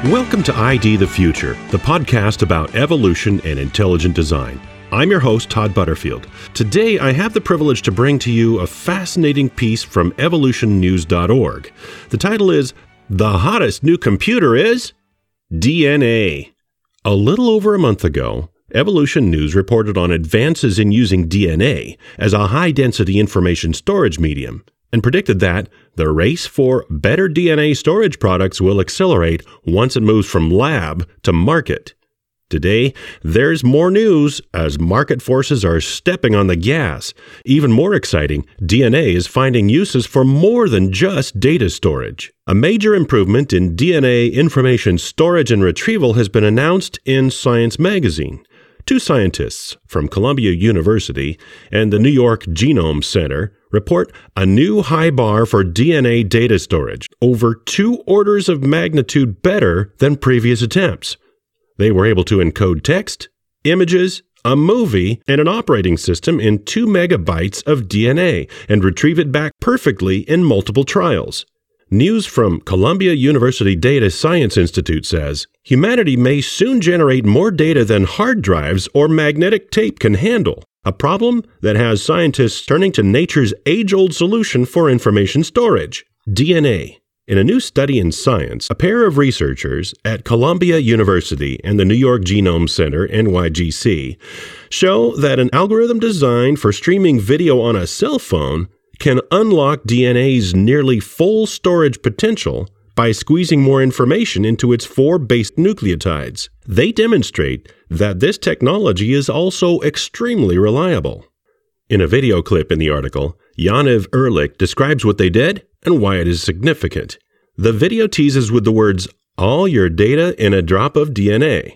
Welcome to ID the Future, the podcast about evolution and intelligent design. I'm your host, Todd Butterfield. Today, I have the privilege to bring to you a fascinating piece from evolutionnews.org. The title is, "The Hottest New Computer is DNA." A little over a month ago, Evolution News reported on advances in using DNA as a high-density information storage medium, and predicted that the race for better DNA storage products will accelerate once it moves from lab to market. Today, there's more news as market forces are stepping on the gas. Even more exciting, DNA is finding uses for more than just data storage. A major improvement in DNA information storage and retrieval has been announced in Science magazine. Two scientists from Columbia University and the New York Genome Center report a new high bar for DNA data storage, over 2 orders of magnitude better than previous attempts. They were able to encode text, images, a movie, and an operating system in 2 megabytes of DNA and retrieve it back perfectly in multiple trials. News from Columbia University Data Science Institute says, humanity may soon generate more data than hard drives or magnetic tape can handle, a problem that has scientists turning to nature's age-old solution for information storage, DNA. In a new study in Science, a pair of researchers at Columbia University and the New York Genome Center, NYGC, show that an algorithm designed for streaming video on a cell phone can unlock DNA's nearly full storage potential by squeezing more information into its 4 base nucleotides. They demonstrate that this technology is also extremely reliable. In a video clip in the article, Yaniv Erlich describes what they did and why it is significant. The video teases with the words, "all your data in a drop of DNA."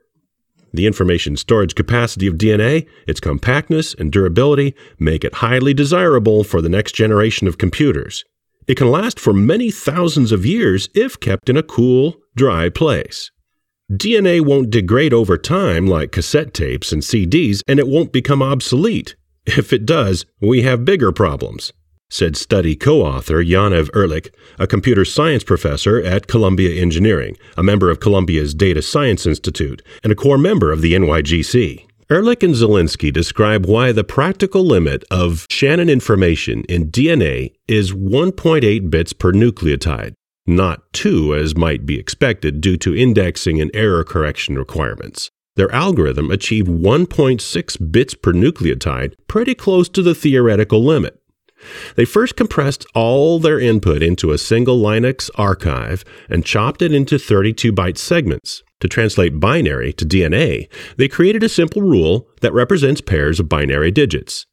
The information storage capacity of DNA, its compactness and durability, make it highly desirable for the next generation of computers. It can last for many thousands of years if kept in a cool, dry place. DNA won't degrade over time like cassette tapes and CDs, and it won't become obsolete. If it does, we have bigger problems, said study co-author Yaniv Erlich, a computer science professor at Columbia Engineering, a member of Columbia's Data Science Institute, and a core member of the NYGC. Erlich and Zielinski describe why the practical limit of Shannon information in DNA is 1.8 bits per nucleotide, not 2 as might be expected due to indexing and error correction requirements. Their algorithm achieved 1.6 bits per nucleotide, pretty close to the theoretical limit. They first compressed all their input into a single Linux archive and chopped it into 32-byte segments. To translate binary to DNA, they created a simple rule that represents pairs of binary digits,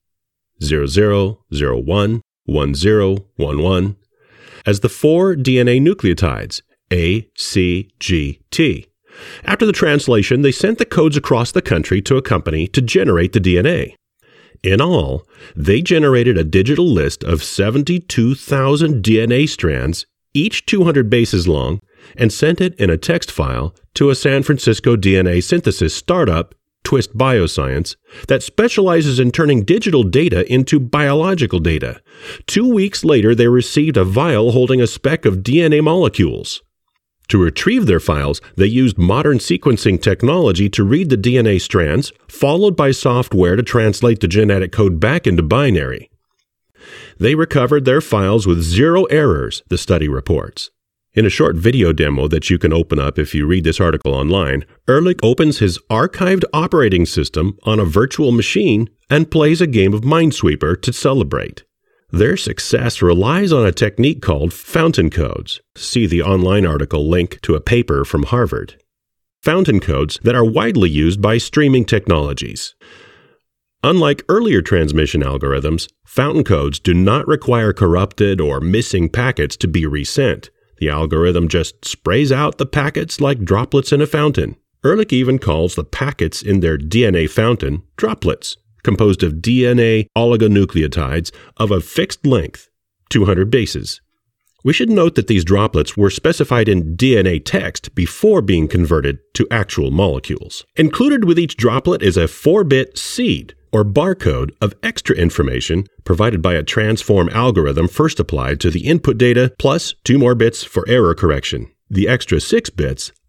0001, 1011, as the 4 DNA nucleotides, A, C, G, T. After the translation, they sent the codes across the country to a company to generate the DNA. In all, they generated a digital list of 72,000 DNA strands, each 200 bases long, and sent it in a text file to a San Francisco DNA synthesis startup, Twist Bioscience, that specializes in turning digital data into biological data. 2 weeks later, they received a vial holding a speck of DNA molecules. To retrieve their files, they used modern sequencing technology to read the DNA strands, followed by software to translate the genetic code back into binary. They recovered their files with 0 errors, the study reports. In a short video demo that you can open up if you read this article online, Erlich opens his archived operating system on a virtual machine and plays a game of Minesweeper to celebrate. Their success relies on a technique called fountain codes. See the online article link to a paper from Harvard. Fountain codes that are widely used by streaming technologies. Unlike earlier transmission algorithms, fountain codes do not require corrupted or missing packets to be resent. The algorithm just sprays out the packets like droplets in a fountain. Erlich even calls the packets in their DNA fountain droplets, composed of DNA oligonucleotides of a fixed length, 200 bases. We should note that these droplets were specified in DNA text before being converted to actual molecules. Included with each droplet is a 4-bit seed, or barcode, of extra information provided by a transform algorithm first applied to the input data, plus 2 more bits for error correction. The extra 6 bits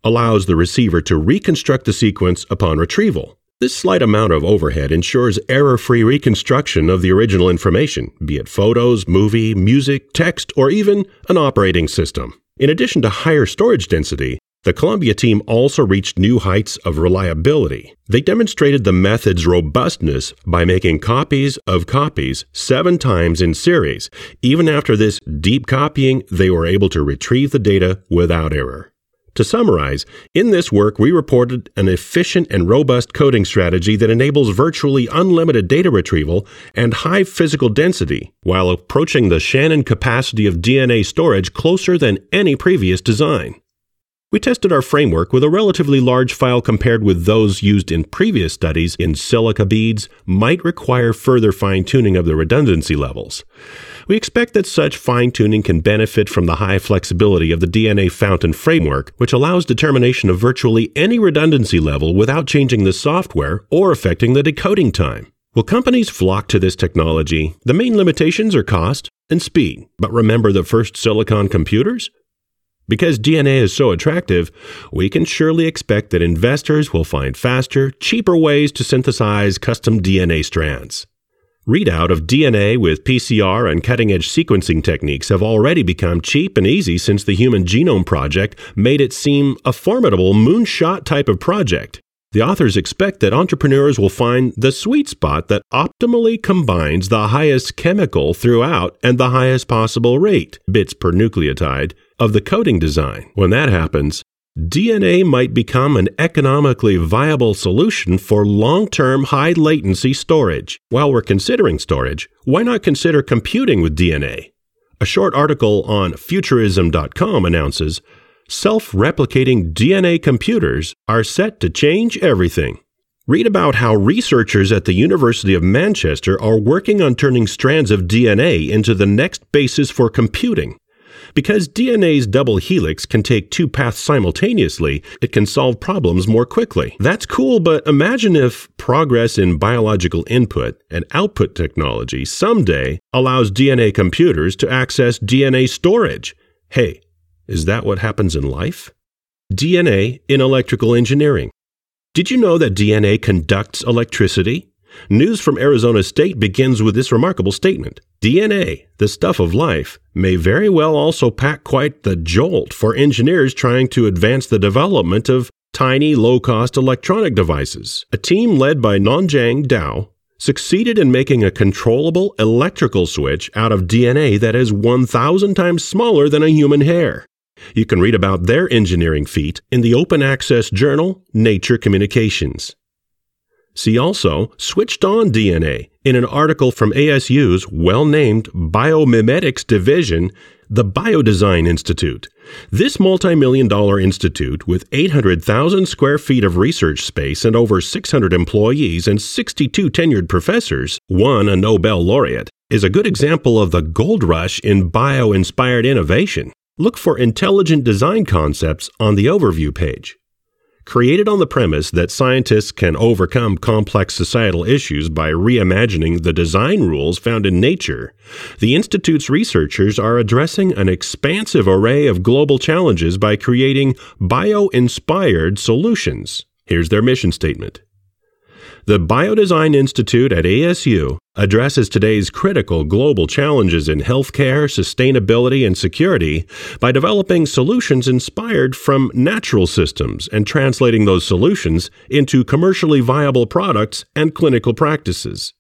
allows the receiver to reconstruct the sequence upon retrieval. This slight amount of overhead ensures error-free reconstruction of the original information, be it photos, movie, music, text, or even an operating system. In addition to higher storage density, the Columbia team also reached new heights of reliability. They demonstrated the method's robustness by making copies of copies 7 times in series. Even after this deep copying, they were able to retrieve the data without error. To summarize, in this work, we reported an efficient and robust coding strategy that enables virtually unlimited data retrieval and high physical density, while approaching the Shannon capacity of DNA storage closer than any previous design. We tested our framework with a relatively large file compared with those used in previous studies in silica beads might require further fine-tuning of the redundancy levels. We expect that such fine-tuning can benefit from the high flexibility of the DNA Fountain framework, which allows determination of virtually any redundancy level without changing the software or affecting the decoding time. Will companies flock to this technology? The main limitations are cost and speed. But remember the first silicon computers? Because DNA is so attractive, we can surely expect that investors will find faster, cheaper ways to synthesize custom DNA strands. Readout of DNA with PCR and cutting-edge sequencing techniques have already become cheap and easy since the Human Genome Project made it seem a formidable moonshot type of project. The authors expect that entrepreneurs will find the sweet spot that optimally combines the highest chemical throughout and the highest possible rate, bits per nucleotide, of the coding design. When that happens, DNA might become an economically viable solution for long-term high-latency storage. While we're considering storage, why not consider computing with DNA? A short article on Futurism.com announces, self-replicating DNA computers are set to change everything. Read about how researchers at the University of Manchester are working on turning strands of DNA into the next basis for computing. Because DNA's double helix can take 2 paths simultaneously, it can solve problems more quickly. That's cool, but imagine if progress in biological input and output technology someday allows DNA computers to access DNA storage. Hey, is that what happens in life? DNA in electrical engineering. Did you know that DNA conducts electricity? News from Arizona State begins with this remarkable statement. DNA, the stuff of life, may very well also pack quite the jolt for engineers trying to advance the development of tiny, low-cost electronic devices. A team led by Nanjang Dao succeeded in making a controllable electrical switch out of DNA that is 1,000 times smaller than a human hair. You can read about their engineering feat in the open access journal Nature Communications. See also Switched On DNA in an article from ASU's well-named Biomimetics Division, the Biodesign Institute. This multi-million-dollar institute with 800,000 square feet of research space and over 600 employees and 62 tenured professors, won a Nobel laureate, is a good example of the gold rush in bio-inspired innovation. Look for intelligent design concepts on the overview page. Created on the premise that scientists can overcome complex societal issues by reimagining the design rules found in nature, the Institute's researchers are addressing an expansive array of global challenges by creating bio-inspired solutions. Here's their mission statement. The Biodesign Institute at ASU addresses today's critical global challenges in healthcare, sustainability, and security by developing solutions inspired from natural systems and translating those solutions into commercially viable products and clinical practices.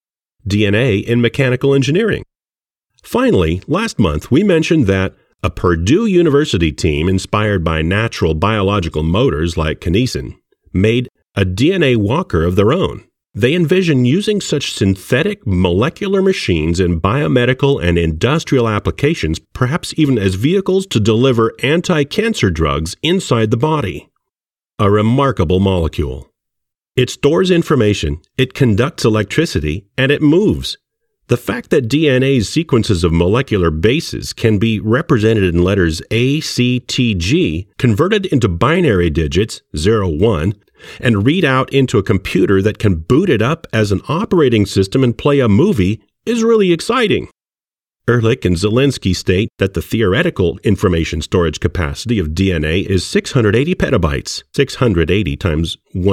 DNA in mechanical engineering. Finally, last month we mentioned that a Purdue University team inspired by natural biological motors like kinesin made a DNA walker of their own. They envision using such synthetic molecular machines in biomedical and industrial applications, perhaps even as vehicles to deliver anti-cancer drugs inside the body. A remarkable molecule. It stores information, it conducts electricity, and it moves. The fact that DNA's sequences of molecular bases can be represented in letters A, C, T, G, converted into binary digits, 0, 1, and read out into a computer that can boot it up as an operating system and play a movie is really exciting. Ehrlich and Zelinsky state that the theoretical information storage capacity of DNA is 680 petabytes, 680 times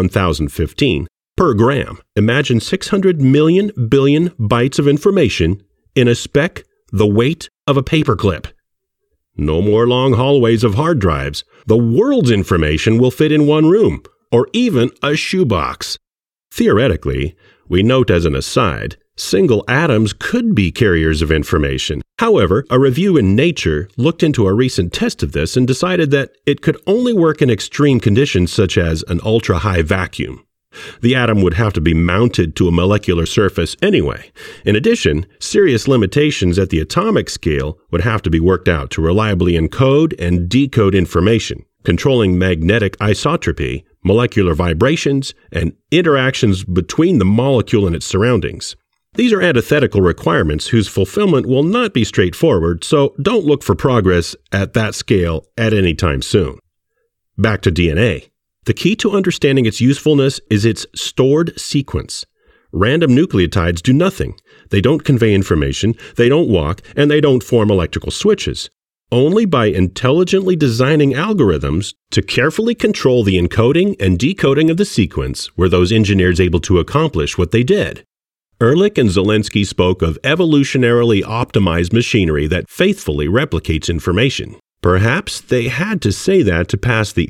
1015, per gram. Imagine 600 million billion bytes of information in a speck the weight of a paperclip. No more long hallways of hard drives. The world's information will fit in one room, or even a shoebox. Theoretically, we note as an aside, single atoms could be carriers of information. However, a review in Nature looked into a recent test of this and decided that it could only work in extreme conditions such as an ultra-high vacuum. The atom would have to be mounted to a molecular surface anyway. In addition, serious limitations at the atomic scale would have to be worked out to reliably encode and decode information, controlling magnetic isotropy, molecular vibrations, and interactions between the molecule and its surroundings. These are antithetical requirements whose fulfillment will not be straightforward, so don't look for progress at that scale at any time soon. Back to DNA. The key to understanding its usefulness is its stored sequence. Random nucleotides do nothing. They don't convey information, they don't walk, and they don't form electrical switches. Only by intelligently designing algorithms to carefully control the encoding and decoding of the sequence were those engineers able to accomplish what they did. Ehrlich and Zelinsky spoke of evolutionarily optimized machinery that faithfully replicates information. Perhaps they had to say that to pass the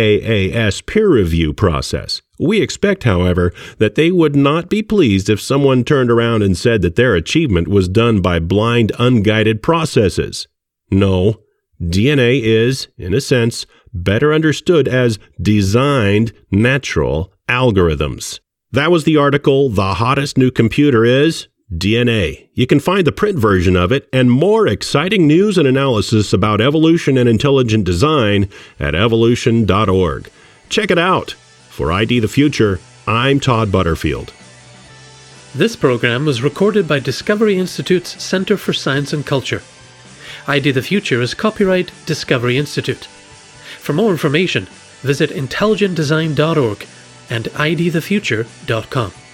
AAAS peer review process. We expect, however, that they would not be pleased if someone turned around and said that their achievement was done by blind, unguided processes. No, DNA is, in a sense, better understood as designed natural algorithms. That was the article, The Hottest New Computer is DNA. You can find the print version of it and more exciting news and analysis about evolution and intelligent design at evolution.org. Check it out. For ID the Future, I'm Todd Butterfield. This program was recorded by Discovery Institute's Center for Science and Culture. ID the Future is copyright Discovery Institute. For more information, visit intelligentdesign.org and idthefuture.com.